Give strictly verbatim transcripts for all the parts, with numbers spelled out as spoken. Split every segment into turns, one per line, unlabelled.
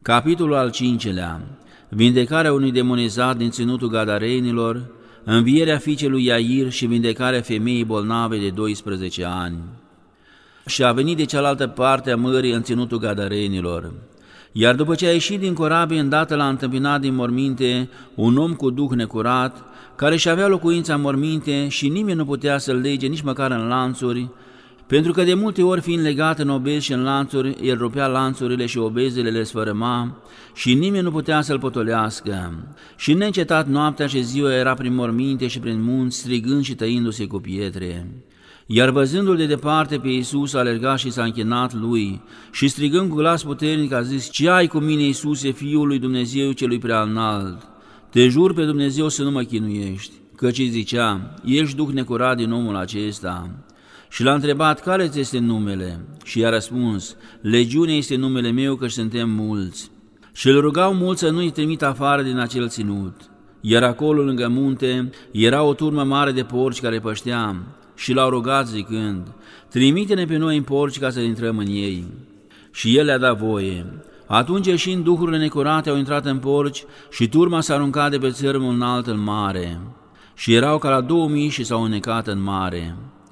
Capitolul al cincelea. Vindecarea unui demonizat din ținutul Gadarenilor, învierea fiicei lui Iair și vindecarea femeii bolnave de doisprezece ani. Și a venit de cealaltă parte a mării în ținutul Gadarenilor. Iar după ce a ieșit din corabie, îndată l-a întâmpinat din morminte un om cu duh necurat, care și avea locuința în morminte și nimeni nu putea să-l lege nici măcar în lanțuri, pentru că de multe ori, fiind legat în obezi și în lanțuri, el rupea lanțurile și obezele le sfărâma și nimeni nu putea să-l potolească. Și neîncetat noaptea și ziua era prin morminte și prin munți, strigând și tăindu-se cu pietre. Iar văzându-l de departe pe Iisus, a alergat și s-a închinat lui și strigând cu glas puternic a zis: „Ce ai cu mine, Iisuse, Fiul lui Dumnezeu celui preaînalt? Te jur pe Dumnezeu să nu mă chinuiești.” Căci îi zicea: „Ești duh necurat din omul acesta.” Și l-a întrebat: „Care ți este numele?” Și i-a răspuns: „Legiune este numele meu, căci suntem mulți.” Și îl rugau mulți să nu-i trimit afară din acel ținut. Iar acolo, lângă munte, era o turmă mare de porci care pășteam și l-au rugat zicând: „Trimite-ne pe noi în porci ca să intrăm în ei.” Și el le-a dat voie. Atunci, ieșind duhurile necurate, au intrat în porci și turma s-a aruncat de pe țărmul înalt în mare. Și erau ca la două mii și s-au înnecat în mare.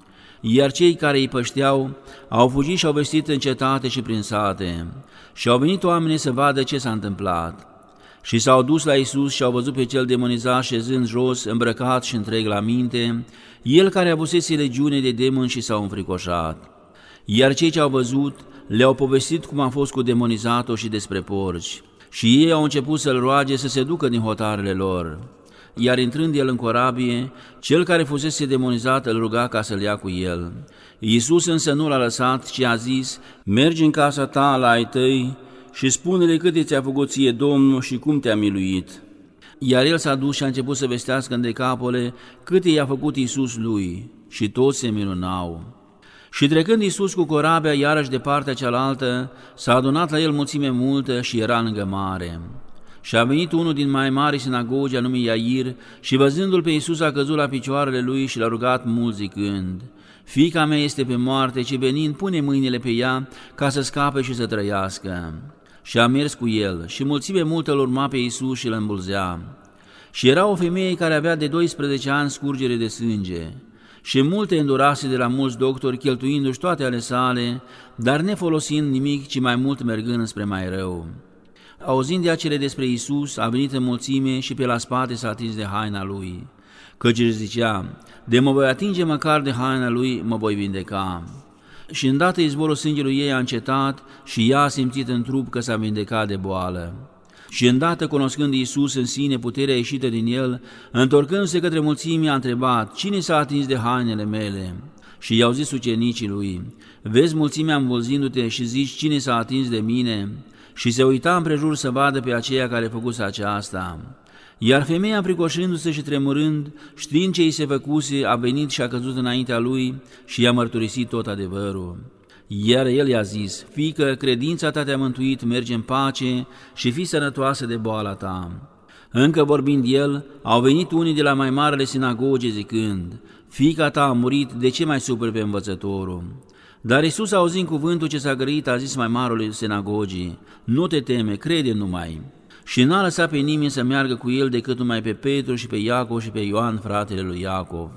Iar cei care îi pășteau au fugit și au vestit în cetate și prin sate. Și au venit oamenii să vadă ce s-a întâmplat. Și s-au dus la Iisus și au văzut pe cel demonizat șezând jos, îmbrăcat și întreg la minte, el care avusese legiune de demoni, și s-au înfricoșat. Iar cei ce au văzut le-au povestit cum a fost cu demonizatul și despre porci. Și ei au început să-l roage să se ducă din hotarele lor. Iar intrând el în corabie, cel care fusese demonizat îl ruga ca să-l ia cu el. Iisus însă nu l-a lăsat, ci a zis: „Mergi în casa ta la ai tăi și spune-le câte ți-a făcut ție Domnul și cum te-a miluit.” Iar el s-a dus și a început să vestească în Decapole câte i-a făcut Iisus lui, și toți se minunau. Și trecând Iisus cu corabia iarăși de partea cealaltă, s-a adunat la el mulțime multă și era lângă mare. Și a venit unul din mai mari sinagogi, anume Iair, și văzându-l pe Iisus a căzut la picioarele lui și l-a rugat mult zicând: „Fiica mea este pe moarte, ci venind pune mâinile pe ea ca să scape și să trăiască.” Și a mers cu el și mulțime multă îl urma pe Iisus și îl îmbulzea. Și era o femeie care avea de doisprezece ani scurgere de sânge și multe îndurase de la mulți doctori, cheltuindu-și toate ale sale, dar nefolosind nimic, ci mai mult mergând înspre mai rău. Auzind de acele despre Iisus, a venit în mulțime și pe la spate s-a atins de haina lui, căci își zicea: „De mă voi atinge măcar de haina lui, mă voi vindeca.” Și îndată izvorul sângelui ei a încetat și ea a simțit în trup că s-a vindecat de boală. Și îndată, cunoscând Iisus în sine puterea ieșită din el, întorcându-se către mulțime, a întrebat: „Cine s-a atins de hainele mele?” Și i-au zis ucenicii lui: „Vezi mulțimea învălzindu-te și zici: cine s-a atins de mine?” Și se uita împrejur să vadă pe aceea care făcuse aceasta. Iar femeia, pricoșindu-se și tremurând, știind ce îi se făcuse, a venit și a căzut înaintea lui și i-a mărturisit tot adevărul. Iar el i-a zis: „Fiică, credința ta te-a mântuit, merge în pace și fii sănătoasă de boala ta.” Încă vorbind el, au venit unii de la mai marele sinagoge zicând: „Fiica ta a murit, de ce mai superi pe învățătorul?” Dar Iisus, auzind cuvântul ce s-a grăit, a zis mai marele sinagogii: „Nu te teme, crede numai.” Și n-a lăsat pe nimeni să meargă cu el decât numai pe Petru și pe Iacov și pe Ioan, fratele lui Iacov.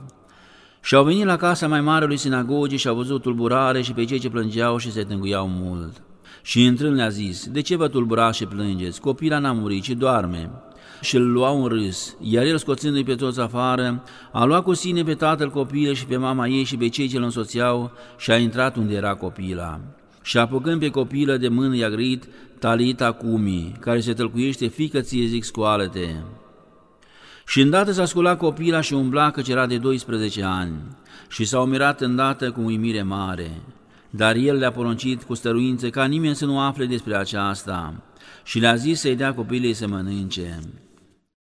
Și au venit la casa mai marelui sinagogii și au văzut tulburare și pe cei ce plângeau și se tânguiau mult. Și intrând le-a zis: „De ce vă tulburați și plângeți? Copila n-a murit, ci doarme.” Și îl luau în râs, iar el, scoțându-i pe toți afară, a luat cu sine pe tatăl copilă și pe mama ei și pe cei ce îl însoțeau și a intrat unde era copila. Și apucând pe copilă de mână i-a grăit: „Talita cumi”, care se tălcuiește: „Fiică ție, zic, scoală-te.” Și îndată s-a sculat copila și umbla, căci era de doisprezece ani, și s-au mirat îndată cu uimire mare. Dar el le-a poruncit cu stăruință ca nimeni să nu afle despre aceasta și le-a zis să-i dea copilei să mănânce.